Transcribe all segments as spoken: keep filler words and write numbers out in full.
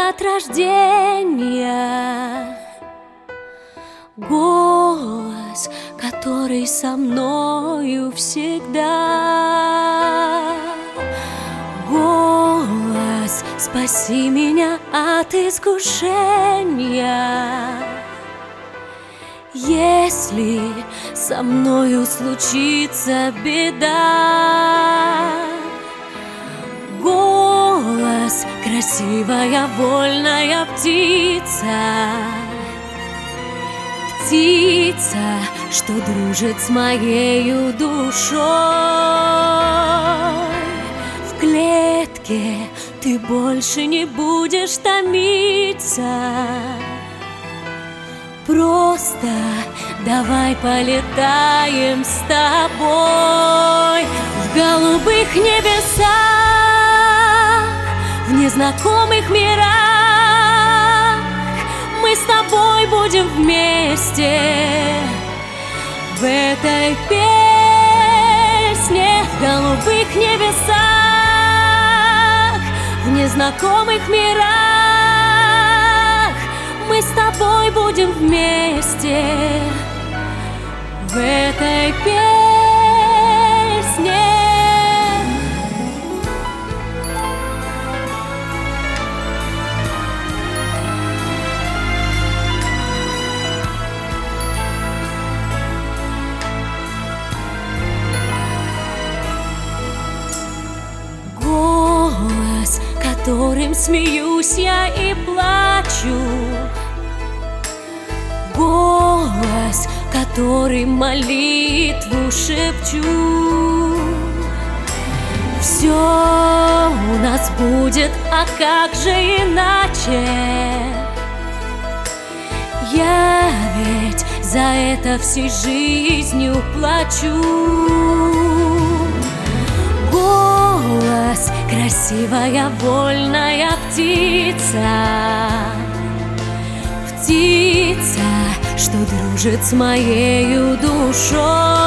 от рождения. Голос, который со мною всегда. Голос, спаси меня от искушения. Если со мною случится беда, голос, красивая вольная птица, птица, что дружит с моею душой. В клетке ты больше не будешь томиться. Просто давай полетаем с тобой в голубых небесах, в незнакомых мирах. Мы с тобой будем вместе в этой песне, в голубых небесах, в незнакомых мирах. Мы с тобой будем вместе в этой песне. Голос, которым смеюсь я и плачу. Голос, который молитву шепчу. Все у нас будет, а как же иначе? Я ведь за это всей жизнью плачу. Голос, красивая вольная птица, птица, что дружит с моею душой.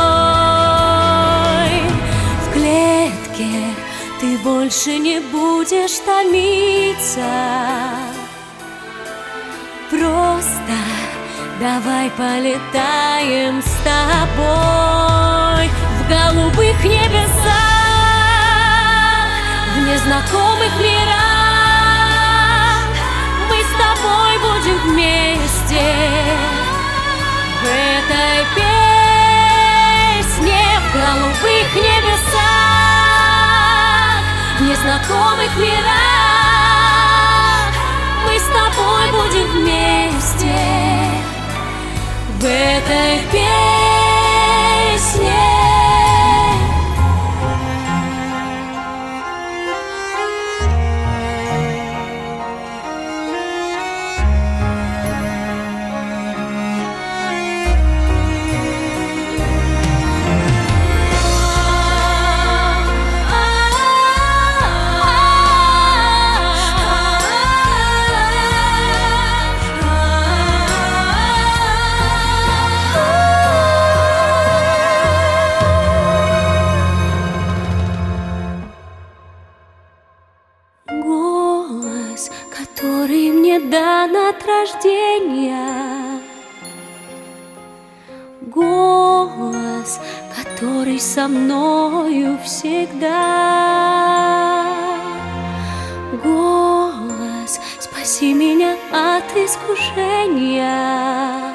В клетке ты больше не будешь томиться. Просто давай полетаем с тобой в голубых небесах, в незнакомых мирах. Мы с тобой будем вместе в этой песне, в голубых небесах, в незнакомых мирах. Мы с тобой будем вместе в этой песне. Голос, который мне дан от рождения. Голос, который со мною всегда. Голос, спаси меня от искушения.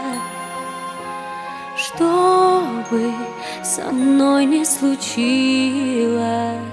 Что бы со мной ни случилось,